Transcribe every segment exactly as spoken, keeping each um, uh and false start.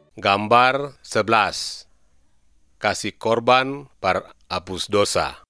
Gambar sebelas. Kasih korban par hapus dosa.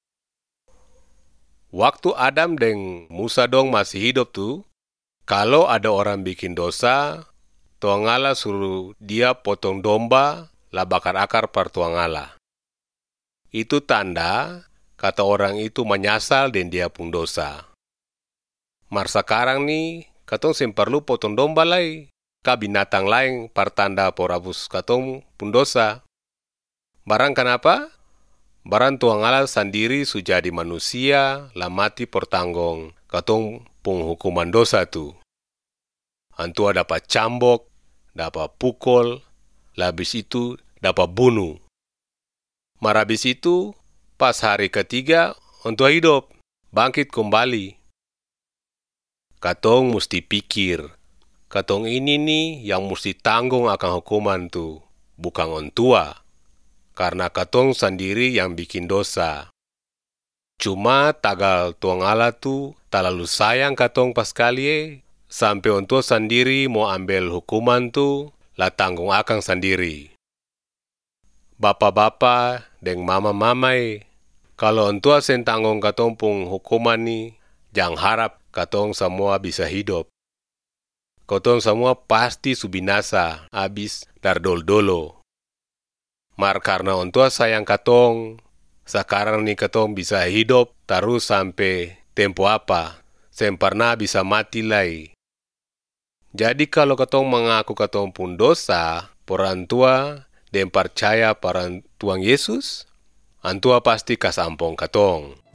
Waktu Adam dan Musa dong masih hidup tuh, kalau ada orang bikin dosa, Tuhan Allah suruh dia potong domba, lah bakar akar par Tuhan Allah. Itu tanda kata orang itu menyesal dan dia pun dosa. Mar sekarang nih, katong sem perlu potong domba lai, ka binatang lain par tanda por hapus katong pun dosa. Barang kenapa? Barang Tuhan Allah sendiri sudah jadi manusia, lah mati por tanggong katong pun hukuman dosa tu. Antua dapat cambok, dapat pukul, lah habis itu dapat bunuh. Mar habis itu, pas hari ketiga, Antua hidup, bangkit kembali. Katong mesti pikir, katong ini nih yang mesti tanggung akan hukuman tu, bukan Antua. Karena katong sendiri yang bikin dosa. Cuma tagal Tuhan Allah tu terlalu sayang katong pas kali, sampai Antua sendiri mau ambil hukuman tu, lah tanggung akan sendiri. Bapak-bapak dan mama-mama, kalau Antua sen tanggung katong pun hukuman ni, jangan harap katong semua bisa hidup. Katong semua pasti subinasa, habis dardol-dolo. Mar karena Antua sayang katong, sekarang ni katong bisa hidup terus sampai tempo apa, sem pernah bisa mati lagi. Jadi kalau katong mengaku katong pun dosa, por Antua dan percaya pada Tuhan Yesus, Antua pasti kas ampun katong.